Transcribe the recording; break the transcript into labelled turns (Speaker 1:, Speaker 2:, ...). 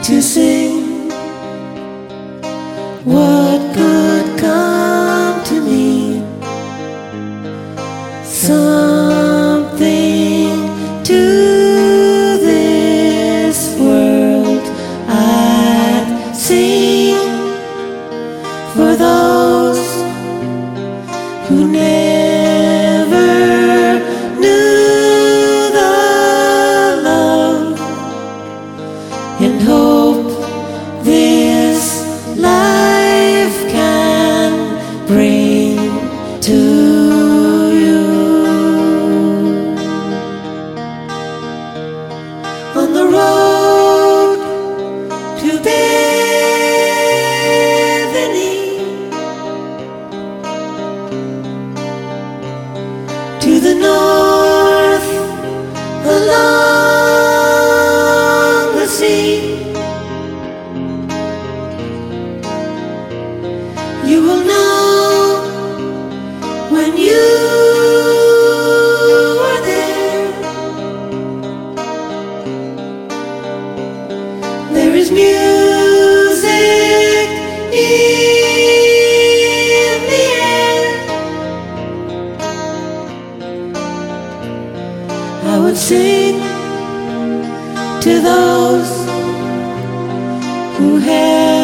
Speaker 1: to sing what could come to me, something to this world I'd sing for those who never knew the love and hope this life can bring to you. On the road to Bethany, to the north along the sea, you will know when you are there. There is music in the air. I would sing to those who have